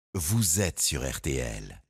Vous êtes sur RTL.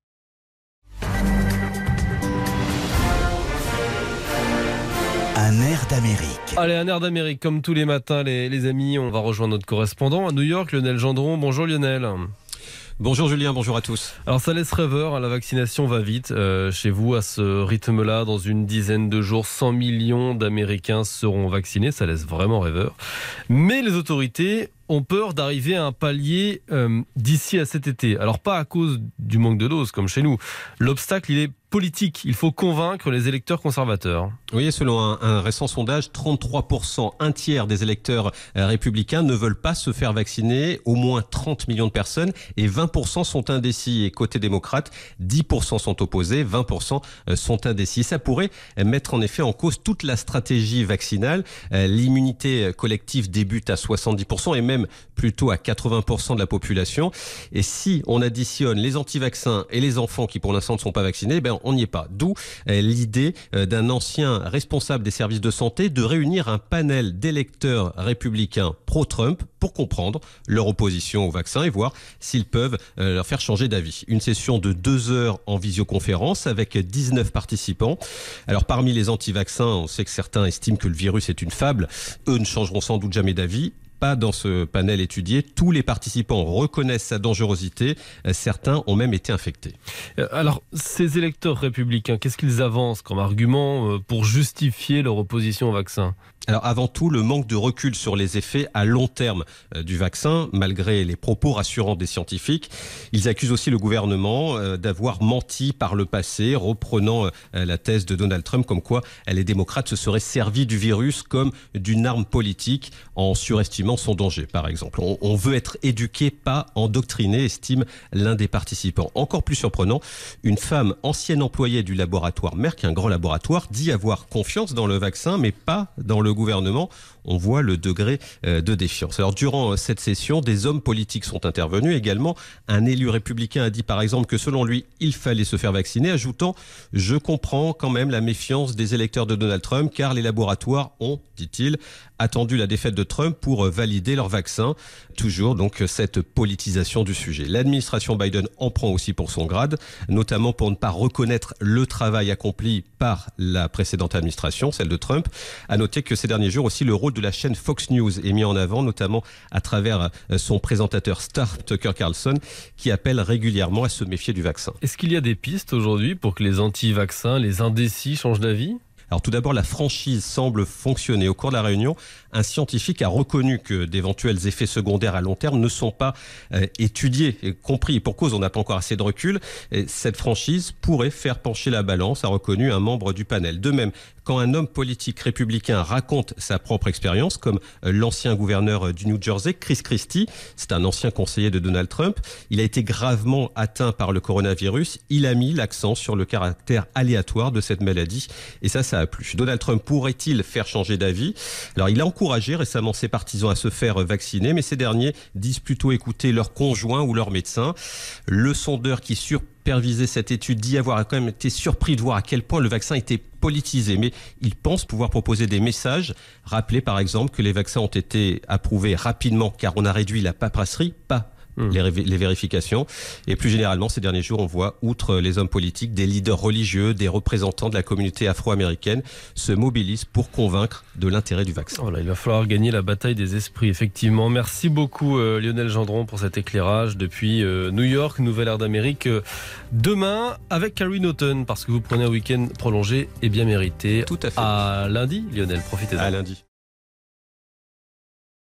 Un air d'Amérique. Allez, un air d'Amérique, comme tous les matins, les amis. On va rejoindre notre correspondant à New York, Lionel Gendron. Bonjour Lionel. Bonjour Julien, bonjour à tous. Alors ça laisse rêveur, la vaccination va vite. Chez vous, à ce rythme-là, dans une dizaine de jours, 100 millions d'Américains seront vaccinés. Ça laisse vraiment rêveur. Mais les autorités ont peur d'arriver à un palier d'ici à cet été. Alors pas à cause du manque de doses, comme chez nous. L'obstacle, il est politique. Il faut convaincre les électeurs conservateurs. Oui, selon un récent sondage, 33%, un tiers des électeurs républicains ne veulent pas se faire vacciner, au moins 30 millions de personnes, et 20% sont indécis. Et côté démocrate, 10% sont opposés, 20% sont indécis. Ça pourrait mettre en effet en cause toute la stratégie vaccinale. L'immunité collective débute à 70% et même plutôt à 80% de la population. Et si on additionne les anti-vaccins et les enfants qui pour l'instant ne sont pas vaccinés, on n'y est pas. D'où l'idée d'un ancien responsable des services de santé de réunir un panel d'électeurs républicains pro-Trump pour comprendre leur opposition au vaccin et voir s'ils peuvent leur faire changer d'avis. Une session de 2 heures en visioconférence avec 19 participants. Alors parmi les anti-vaccins, on sait que certains estiment que le virus est une fable. Eux ne changeront sans doute jamais d'avis. Pas dans ce panel étudié. Tous les participants reconnaissent sa dangerosité. Certains ont même été infectés. Alors, ces électeurs républicains, qu'est-ce qu'ils avancent comme argument pour justifier leur opposition au vaccin ? Alors avant tout, le manque de recul sur les effets à long terme du vaccin, malgré les propos rassurants des scientifiques. Ils accusent aussi le gouvernement d'avoir menti par le passé, reprenant la thèse de Donald Trump comme quoi les démocrates se seraient servis du virus comme d'une arme politique en surestimant son danger, par exemple. On veut être éduqué, pas endoctriné, estime l'un des participants. Encore plus surprenant, une femme ancienne employée du laboratoire Merck, un grand laboratoire, dit avoir confiance dans le vaccin, mais pas dans le gouvernement. On voit le degré de défiance. Alors durant cette session, des hommes politiques sont intervenus également. Un élu républicain a dit par exemple que selon lui, il fallait se faire vacciner, ajoutant « Je comprends quand même la méfiance des électeurs de Donald Trump car les laboratoires ont, dit-il, attendu la défaite de Trump pour valider leur vaccin ». Toujours donc cette politisation du sujet. L'administration Biden en prend aussi pour son grade, notamment pour ne pas reconnaître le travail accompli par la précédente administration, celle de Trump. À noter que ces derniers jours aussi le rôle de la chaîne Fox News est mis en avant, notamment à travers son présentateur star Tucker Carlson, qui appelle régulièrement à se méfier du vaccin. Est-ce qu'il y a des pistes aujourd'hui pour que les anti-vaccins, les indécis changent d'avis ? Alors tout d'abord, la franchise semble fonctionner. Au cours de la réunion, un scientifique a reconnu que d'éventuels effets secondaires à long terme ne sont pas étudiés et compris. Et pour cause, on n'a pas encore assez de recul. Et cette franchise pourrait faire pencher la balance, a reconnu un membre du panel. De même, quand un homme politique républicain raconte sa propre expérience, comme l'ancien gouverneur du New Jersey, Chris Christie, c'est un ancien conseiller de Donald Trump, il a été gravement atteint par le coronavirus. Il a mis l'accent sur le caractère aléatoire de cette maladie et ça a plu. Donald Trump pourrait-il faire changer d'avis ? Alors il a encouragé récemment ses partisans à se faire vacciner, mais ces derniers disent plutôt écouter leur conjoint ou leur médecin. Le sondeur qui supervisait cette étude dit avoir quand même été surpris de voir à quel point le vaccin était politisé, mais il pense pouvoir proposer des messages. Rappeler par exemple que les vaccins ont été approuvés rapidement car on a réduit la paperasserie, pas les vérifications. Et plus généralement, ces derniers jours, on voit, outre les hommes politiques, des leaders religieux, des représentants de la communauté afro-américaine se mobilisent pour convaincre de l'intérêt du vaccin. Voilà, il va falloir gagner la bataille des esprits, effectivement. Merci beaucoup Lionel Gendron pour cet éclairage depuis New York, nouvelle ère d'Amérique. Demain, avec Carrie Naughton, parce que vous prenez un week-end prolongé et bien mérité. Tout à fait. À lundi, Lionel, profitez-en. À lundi.